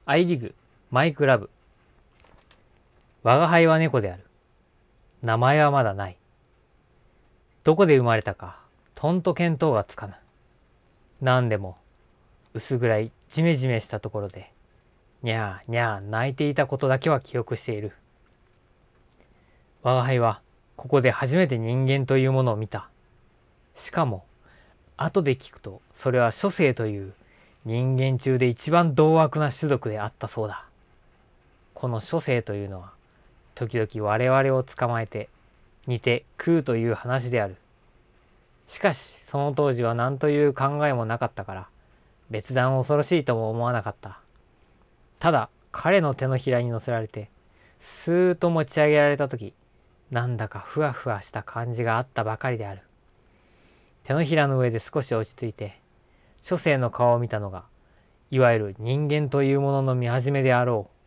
I digマイクラブ。我が輩は猫である。名前はまだない。どこで生まれたかとんと見当がつかぬ。なんでも薄暗いジメジメしたところでにゃーにゃー泣いていたことだけは記憶している。我が輩はここで初めて人間というものを見た。しかも後で聞くとそれは諸生という人間中で一番同悪な種族であったそうだ。この諸生というのは時々我々を捕まえて煮て食うという話である。しかしその当時は何という考えもなかったから別段恐ろしいとも思わなかった。ただ彼の手のひらに乗せられてスーッと持ち上げられた時、なんだかふわふわした感じがあったばかりである。手のひらの上で少し落ち着いて諸生の顔を見たのがいわゆる人間というものの見始めであろう。